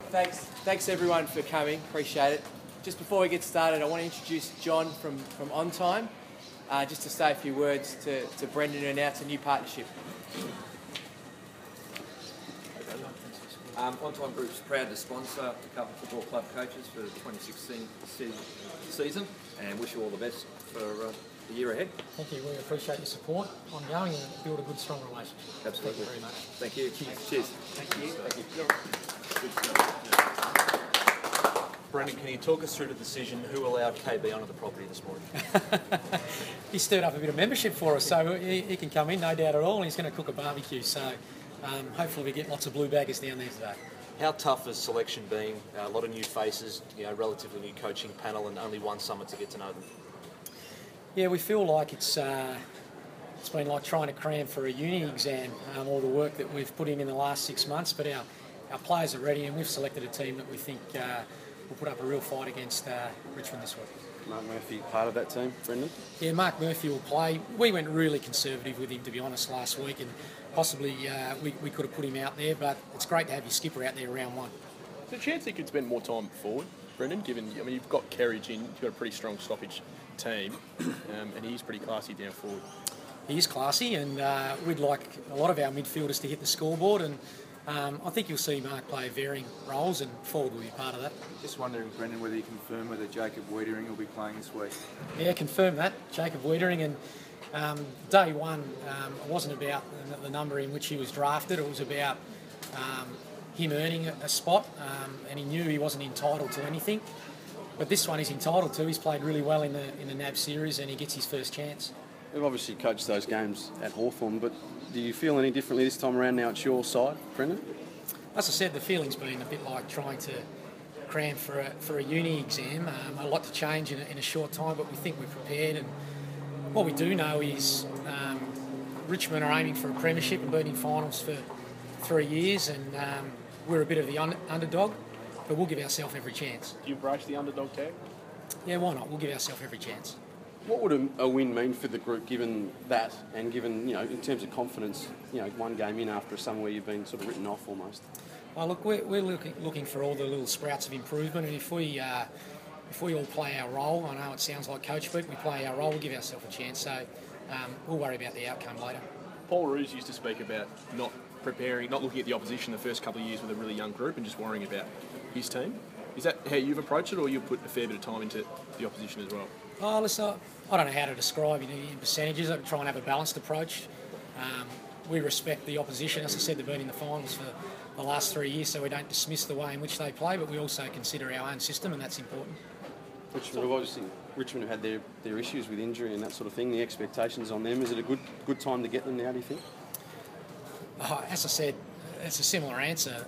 Thanks everyone for coming. Appreciate it. Just before we get started, I want to introduce John from On Time, just to say a few words to Brendan and announce a new partnership. On Time Group's proud to sponsor the Carlton Football Club coaches for the 2016 season, and wish you all the best for the year ahead. Thank you. We appreciate your support ongoing and build a good, strong relationship. Absolutely. Thank you very much. Thank you. Cheers. Thank you. Brendan, can you talk us through the decision who allowed KB onto the property this morning? He stirred up a bit of membership for us, so he can come in, no doubt at all, and he's going to cook a barbecue. So hopefully we get lots of blue baggers down there today. How tough has selection been? A lot of new faces, relatively new coaching panel, and only one summit to get to know them. Yeah, we feel like it's been like trying to cram for a uni exam, all the work that we've put in the last 6 months, but our players are ready, and we've selected a team that we think will put up a real fight against Richmond this week. Mark Murphy, part of that team, Brendan? Yeah, Mark Murphy will play. We went really conservative with him, to be honest, last week, and possibly we could have put him out there, but it's great to have your skipper out there round one. There's a chance he could spend more time forward, Brendan, given, you've got Kerridge in, you've got a pretty strong stoppage team, and he's pretty classy down forward. He is classy, and we'd like a lot of our midfielders to hit the scoreboard, and I think you'll see Mark play varying roles, and forward will be part of that. Just wondering, Brendan, whether you confirm whether Jacob Wiedering will be playing this week. Yeah, confirm that, Jacob Wiedering, and day one, it wasn't about the number in which he was drafted, it was about him earning a spot, and he knew he wasn't entitled to anything. But this one he's entitled to. He's played really well in the NAB series, and he gets his first chance. You've obviously coached those games at Hawthorn, but do you feel any differently this time around now it's your side, Brendan? As I said, the feeling's been a bit like trying to cram for a uni exam. A lot to change in a short time, but we think we're prepared. And what we do know is Richmond are aiming for a premiership and been in finals for 3 years, and we're a bit of the underdog, but we'll give ourselves every chance. Do you embrace the underdog tag? Yeah, why not? We'll give ourselves every chance. What would a win mean for the group, given that, and given, in terms of confidence, one game in after a summer where you've been sort of written off almost? Well, look, we're looking for all the little sprouts of improvement, and if we all play our role, I know it sounds like coach speak, we play our role, we'll give ourselves a chance, so we'll worry about the outcome later. Paul Roos used to speak about not looking at the opposition the first couple of years with a really young group and just worrying about his team. Is that how you've approached it, or you put a fair bit of time into the opposition as well? Oh, listen, I don't know how to describe it in percentages. I try and have a balanced approach. We respect the opposition. As I said, they've been in the finals for the last 3 years, so we don't dismiss the way in which they play, but we also consider our own system, and that's important. Richmond have had their issues with injury and that sort of thing. The expectations on them, is it a good time to get them now, do you think? Oh, as I said, it's a similar answer.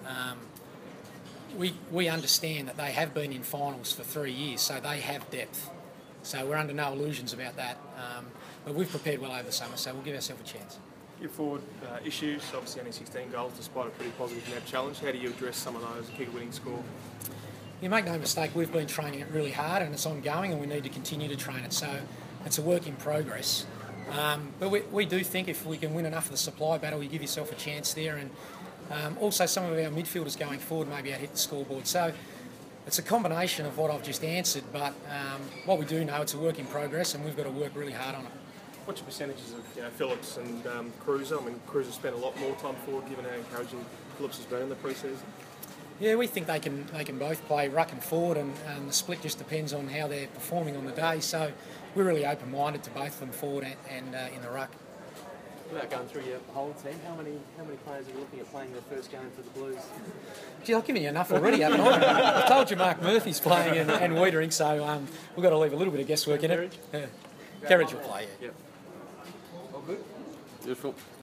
We understand that they have been in finals for 3 years, so they have depth. So we're under no illusions about that. But we've prepared well over the summer, so we'll give ourselves a chance. Your forward issues, obviously only 16 goals despite a pretty positive NAB challenge. How do you address some of those and kick a winning score? You make no mistake, we've been training it really hard, and it's ongoing, and we need to continue to train it. So it's a work in progress. But we do think if we can win enough of the supply battle, you give yourself a chance there. And also some of our midfielders going forward maybe out hit the scoreboard. So it's a combination of what I've just answered, but what we do know, it's a work in progress, and we've got to work really hard on it. What's your percentages of Phillips and Cruiser? I mean, Cruiser spent a lot more time forward, given how encouraging Phillips has been in the pre-season. Yeah, we think they can both play ruck and forward, and the split just depends on how they're performing on the day. So we're really open-minded to both of them forward and in the ruck. Without going through your whole team, how many players are you looking at playing their first game for the Blues? Gee, I've given you enough already, haven't I? I've told you Mark Murphy's playing and Wiedering, so we've got to leave a little bit of guesswork in it. Yeah. Kerridge will play, yeah. All good? Beautiful.